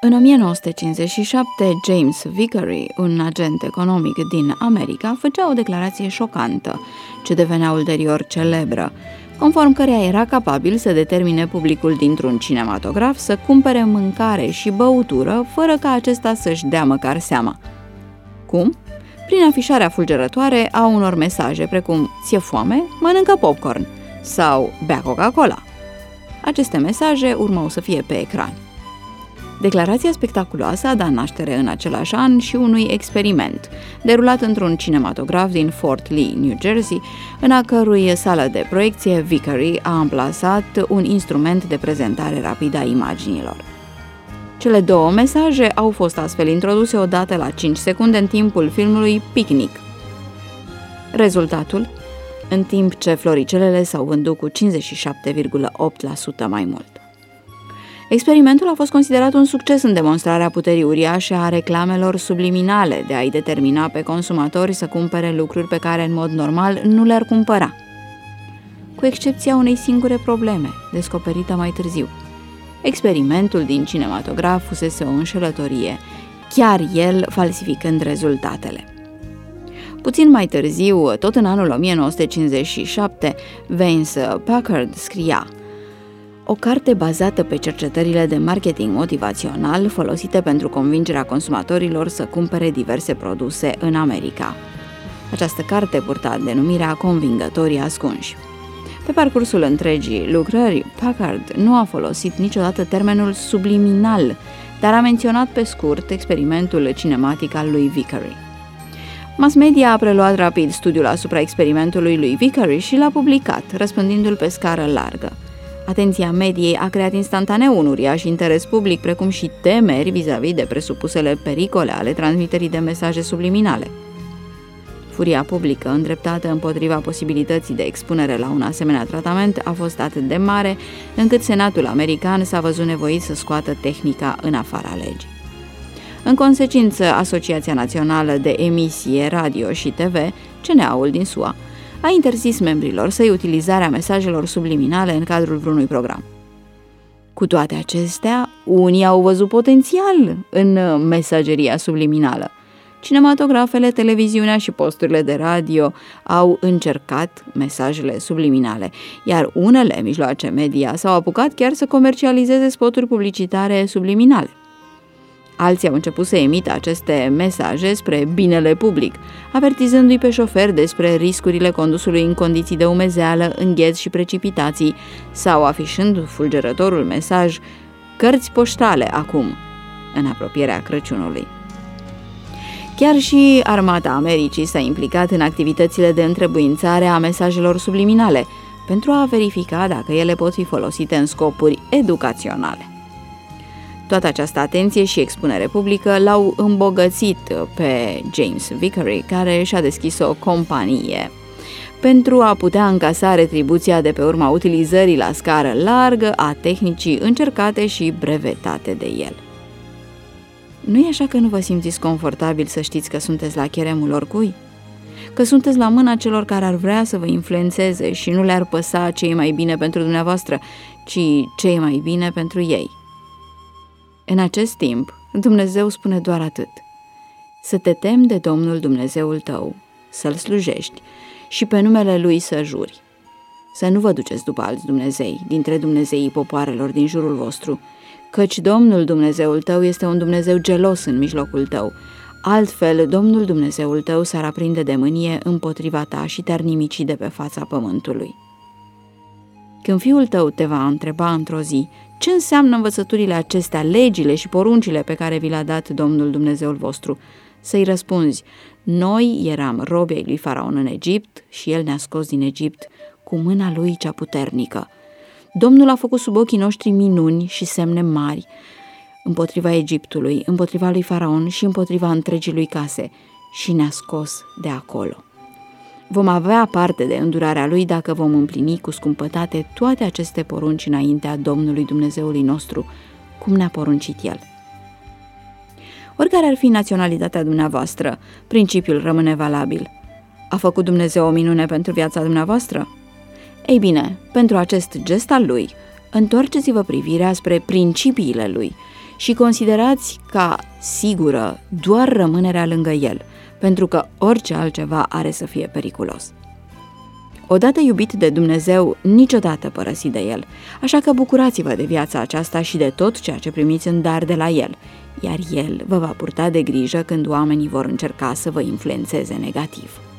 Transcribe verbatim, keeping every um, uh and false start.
În o mie nouă sute cincizeci și șapte, James Vickery, un agent economic din America, făcea o declarație șocantă, ce devenea ulterior celebră, conform căreia era capabil să determine publicul dintr-un cinematograf să cumpere mâncare și băutură fără ca acesta să-și dea măcar seama. Cum? Prin afișarea fulgerătoare a unor mesaje precum "ți-e foame? Mănâncă popcorn" sau "bea Coca-Cola". Aceste mesaje urmau să fie pe ecran. Declarația spectaculoasă a dat naștere în același an și unui experiment, derulat într-un cinematograf din Fort Lee, New Jersey, în a cărui sală de proiecție Vickery a amplasat un instrument de prezentare rapidă a imaginilor. Cele două mesaje au fost astfel introduse odată la cinci secunde în timpul filmului Picnic. Rezultatul? În timp ce floricelele s-au vândut cu cincizeci și șapte virgulă opt la sută mai mult. Experimentul a fost considerat un succes în demonstrarea puterii uriașe a reclamelor subliminale de a-i determina pe consumatori să cumpere lucruri pe care în mod normal nu le-ar cumpăra. Cu excepția unei singure probleme, descoperită mai târziu. Experimentul din cinematograf fusese o înșelătorie, chiar el falsificând rezultatele. Puțin mai târziu, tot în anul o mie nouă sute cincizeci și șapte, Vince Packard scria: "O carte bazată pe cercetările de marketing motivațional folosite pentru convingerea consumatorilor să cumpere diverse produse în America." Această carte purta denumirea Convingătorii ascunși. Pe parcursul întregii lucrări, Packard nu a folosit niciodată termenul subliminal, dar a menționat pe scurt experimentul cinematic al lui Vickery. Mass media a preluat rapid studiul asupra experimentului lui Vickery și l-a publicat, răspândindu-l pe scară largă. Atenția mediei a creat instantaneu un uriaș interes public, precum și temeri vis-a-vis de presupusele pericole ale transmiterii de mesaje subliminale. Furia publică îndreptată împotriva posibilității de expunere la un asemenea tratament a fost atât de mare, încât Senatul american s-a văzut nevoit să scoată tehnica în afara legii. În consecință, Asociația Națională de Emisie Radio și T V, C N A-ul din S U A, a interzis membrilor să-i utilizarea mesajelor subliminale în cadrul vreunui program. Cu toate acestea, unii au văzut potențial în mesageria subliminală. Cinematografele, televiziunea și posturile de radio au încercat mesajele subliminale, iar unele mijloace media s-au apucat chiar să comercializeze spoturi publicitare subliminale. Alții au început să emită aceste mesaje spre binele public, avertizându-i pe șoferi despre riscurile condusului în condiții de umezeală, îngheț și precipitații, sau afișând fulgerătorul mesaj "Cărți poștale acum", în apropierea Crăciunului. Chiar și Armata Americii s-a implicat în activitățile de întrebuințare a mesajelor subliminale, pentru a verifica dacă ele pot fi folosite în scopuri educaționale. Toată această atenție și expunere publică l-au îmbogățit pe James Vickery, care și-a deschis o companie pentru a putea încasa retribuția de pe urma utilizării la scară largă a tehnicii încercate și brevetate de el. Nu e așa că nu vă simțiți confortabil să știți că sunteți la cheremul oricui? Că sunteți la mâna celor care ar vrea să vă influențeze și nu le-ar păsa ce e mai bine pentru dumneavoastră, ci ce e mai bine pentru ei? În acest timp, Dumnezeu spune doar atât: să te temi de Domnul Dumnezeul tău, să-L slujești și pe numele Lui să juri. Să nu vă duceți după alți dumnezei, dintre dumnezeii popoarelor din jurul vostru, căci Domnul Dumnezeul tău este un Dumnezeu gelos în mijlocul tău. Altfel, Domnul Dumnezeul tău s-ar aprinde de mânie împotriva ta și te-ar nimici de pe fața pământului. Când fiul tău te va întreba într-o zi ce înseamnă învățăturile acestea, legile și poruncile pe care vi le-a dat Domnul Dumnezeul vostru, să-i răspunzi: noi eram robi ai lui Faraon în Egipt și el ne-a scos din Egipt cu mâna lui cea puternică. Domnul a făcut sub ochii noștri minuni și semne mari împotriva Egiptului, împotriva lui Faraon și împotriva întregii lui case și ne-a scos de acolo. Vom avea parte de îndurarea lui dacă vom împlini cu scumpătate toate aceste porunci înaintea Domnului Dumnezeului nostru, cum ne-a poruncit el. Oricare ar fi naționalitatea dumneavoastră, principiul rămâne valabil. A făcut Dumnezeu o minune pentru viața dumneavoastră? Ei bine, pentru acest gest al lui, întoarceți-vă privirea spre principiile lui și considerați ca sigură doar rămânerea lângă El, pentru că orice altceva are să fie periculos. Odată iubit de Dumnezeu, niciodată părăsit de El, așa că bucurați-vă de viața aceasta și de tot ceea ce primiți în dar de la El, iar El vă va purta de grijă când oamenii vor încerca să vă influențeze negativ.